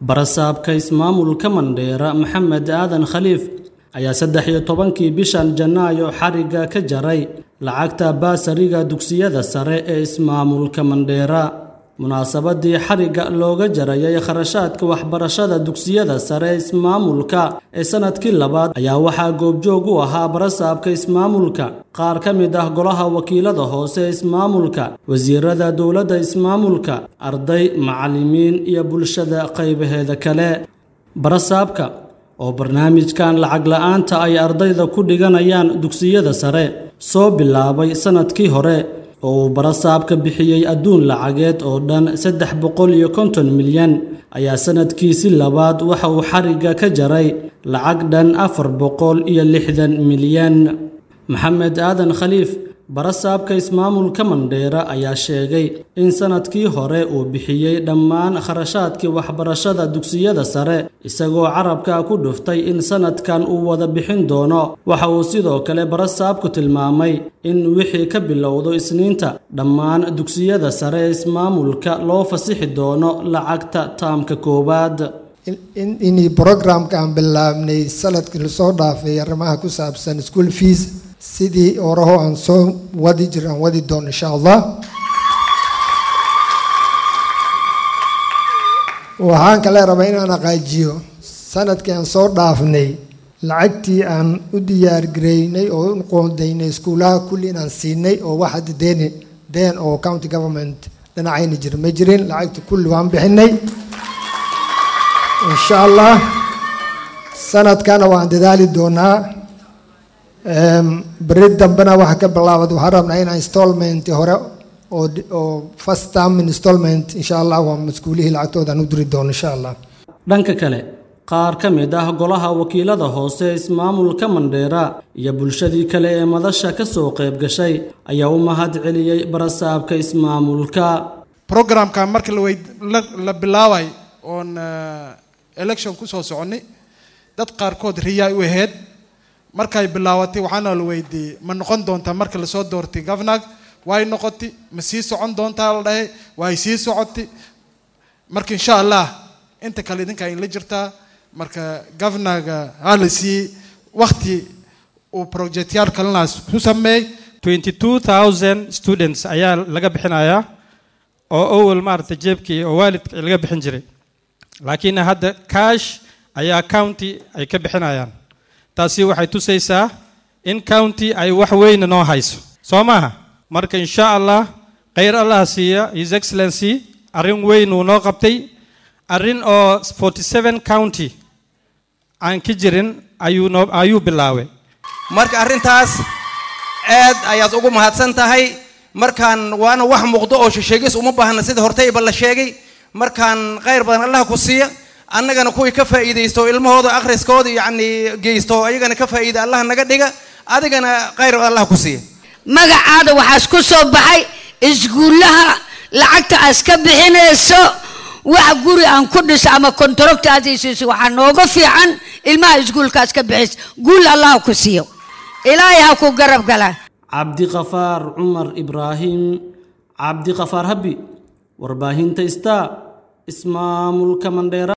barasaabka ismaamulka Mandheera Maxamed Aadan Khaliif ayaa 13 bishan Janaayo xariga ka jaray lacagta baasariga dugsiyada sare ee ismaamulka Mandheera. Munaasabadii xariga looga jarayay kharashaadka waxbarashada dugsiyada sare ee ismaamulka ee sanadkii labaad ayaa waxaa goobjoog u ahaa barasaabka ismaamulka, qaar ka mid ah golaha wakiilada hoose ee ismaamulka, wasiirada dowladda ismaamulka, arday, macallimiin iyo bulshada qaybaheeda kale. Barasaabka oo barnaamijkan lacag la'aanta ay ardayda ku dhiganayaan dugsiyada sare soo bilaabay sanadkii hore oo barasaabka bixiyay adduun lacageed oo dhan 350 milyan ayaa sanadkiisii labaad waxa uu xariga ka jaray lacag dhan 460 milyan. Maxamed Aadan Khaliif barasaabka ismaamulka Mandheera ayaa sheegay in sanadkii hore uu bixiyay dhammaan kharashaadkii waxbarashada dugsiyada sare isagoo carabka ku dhuftay in sanadkan uu wada bixin doono. Waxa uu sidoo kale barasaabku tilmaamay in wixii ka bilowdo Isniinta dhammaan dugsiyada sare ee ismaamulka loo fasixi doono lacagta taamka koowaad. in programka aan bilaabnay sanadkii la soo dhaafay arrimaha ku saabsan school fees sidii oraho aan soo wadi jiraan wadi doon insha Allah. waxaan kale rabaa inaan aqaajiyo sanadkii aan soo dhaafnay lacagtii aan u diyaar gareynay oo u qoondaynay iskuulaha kulli inaan siinay oo waxa deen oo county government dhinacayna jira ma jirin, lacagta kulli waan bixinay insha Allah. sanadkana waan dadaali doonaa. Brid dambena waxa ka bilaabad waxaan rabnaa in installment hore oo first term installment insha Allah waa mas'uuliyad lacagtooda u diri doono insha Allah. Dhanka kale qaar ka mid ah golaha wakiilada hoose ee ismaamulka Mandheera iyo bulshadii kale ee madasha ka soo qayb gashay ayaa u mahad celiyay barasaabka ismaamulka. Programka markii la bilaabay on election ku soo soconay dad qaarkood riyaay u ahayd markay bilaawatay waxaana la weydiiyay ma noqon doontaa marka la soo doortay governor way noqotay ma sii socon doontaa la dhahay way sii socotay marka insha Allah inta kale idinka in la jirtaa marka governorga halisi waqti oo projectyaal kalena ku sameey 22,000 students ayaa laga bixinayaa oo awal maarta jeebkii oo waalidka laga bixin jiray laakiin hadda cash ayaa county ay ka bixinayaan. taasi waxay tusaysaa in county ay wax weyn noo hayso Soomaha. marka insha Allah khayr Allah siiya His Excellency arin weyn uu noo qabtay arin oo 47 county aan ka jirin ayuu bilaaway. marka arintaas aad ayaad ugu mahadsan tahay. markaan waana wax muuqdo oo sheegis uma baahna sida hortayba la sheegay. markaan khayr badan Allah ku siiya annagana kuwii ka faa'iideysto ilmahooda akhriskooda yani geysto ayagana ka faa'iido Allah naga dhiga adigana khayr Allah ku siiya. magacaada waxaas ku soo baxay iskuulaha lacagta aska bixinayso wax guri aan ku dhis ama contract aadaysiiso waxa nooga fiican ilmaha iskuulkaas ka bixis guul Allah ku siiyo ilaahay ha ku garab gala. Cabdi Qafaar Umar Ibrahim Cabdi Qafaar Habi warbaahinta ismaamulka Mandheera.